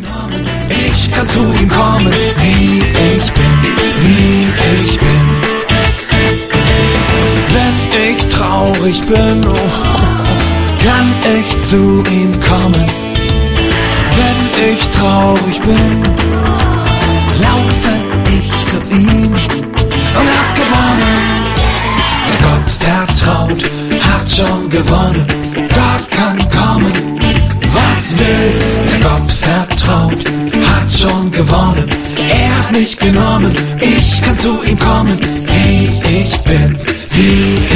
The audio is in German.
Ich kann zu ihm kommen, wie ich bin, wie ich bin. Wenn ich traurig bin, kann ich zu ihm kommen. Wenn ich traurig bin, laufe ich zu ihm und hab gewonnen. Wer Gott vertraut, hat schon gewonnen. Gott kann kommen, was will. Wer Gott vertraut, hat schon gewonnen. Er hat mich genommen, ich kann zu ihm kommen, wie ich bin, wie